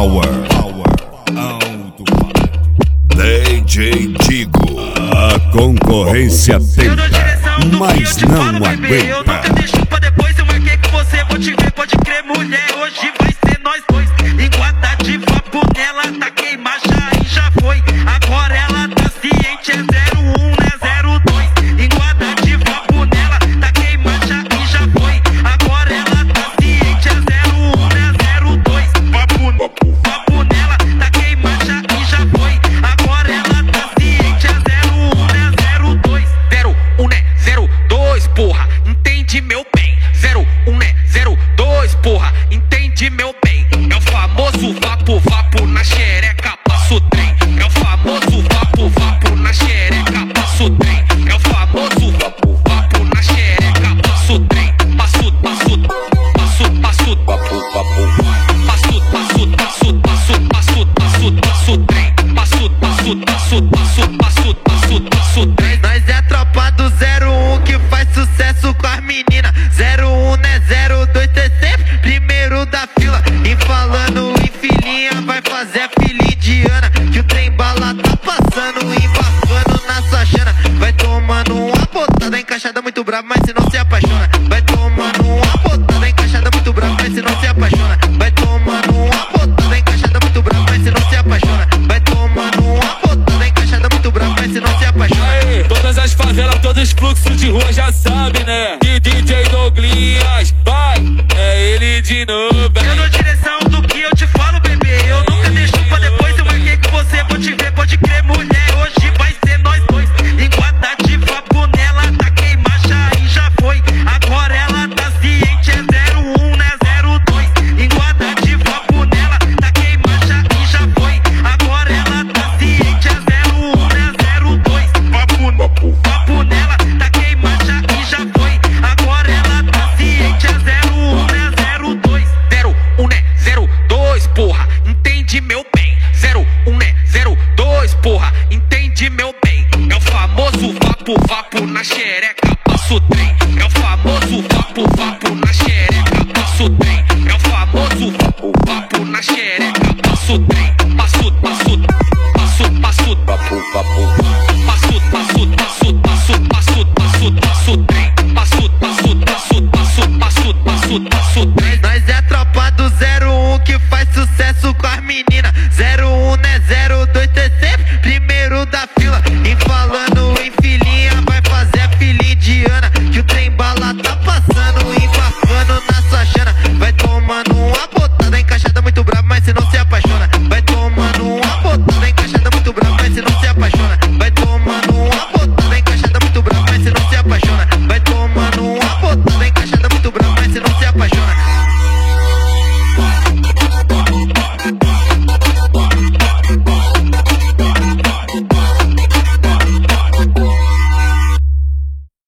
Power. DJ Digo. A concorrência tenta, mas não aguenta. Eu nunca deixo pra depois, eu marquei com você, vou te ver, pode crer, mulher. Hoje vai ser nós dois. Enquadra de vapo nela, tá queimada e já foi. Agora ela tá ciente, é 01, né 02. Enquadra de vapo nela, tá queimada e já foi. Agora ela tá ciente, é 01, né 02. Vapo nela, tá queimada e já foi. Agora ela tá ciente, é 01, né 02. 01, né 02, porra, entende meu bem. 01, né 02, porra, entende meu bem. É o famoso vapo na xereca, passa o trem. É o famoso vapo na xereca, passa o trem. É o famoso vapo na xereca, passa o trem. Passo o trem. Nós é a tropa do 01 que faz sucesso com as meninas. 01, né 02, cê sempre primeiro da fila. E falando em filhinha, vai fazer a filha indiana. Que o trem bala tá passando, embarcando na sua chana. Vai tomando uma botada encaixada muito brava, mas se não se apaixona. Vai tomando uma botada encaixada muito brava, mas se não se apaixona. Vai tomando uma botada encaixada muito brava, mas se não se apaixona. Vai tomando uma botada encaixada muito brava, mas se não se apaixona. Aí, todas as favelas, todos os fluxos de rua já sabem, né? Que DJ Douglas vai, é ele de novo. Eu dou direção do que eu te falo, bebê. Eu nunca deixo pra depois, eu marquei com você, vou te ver, pode crer, mulher. Hoje vai ser nós dois. Enquadra de vapo nela, tá queimada e já foi. Agora ela tá ciente, é 01, né 02. Enquadra de vapo nela, tá queimada e já foi. Agora ela tá ciente, é 01, né 02. Vapo nela, tá queimada e já foi. Agora ela tá ciente, é 01, né 02. 01, né 02, porra, entende meu bem. 01, né 02, porra, entende meu bem. É o famoso vapo na xereca, passa o trem. É o famoso vapo na xereca, passa o trem. É o famoso vapo na xereca, passa o trem. Passo o trem. Nós é a tropa do 01 que faz sucesso com as meninas.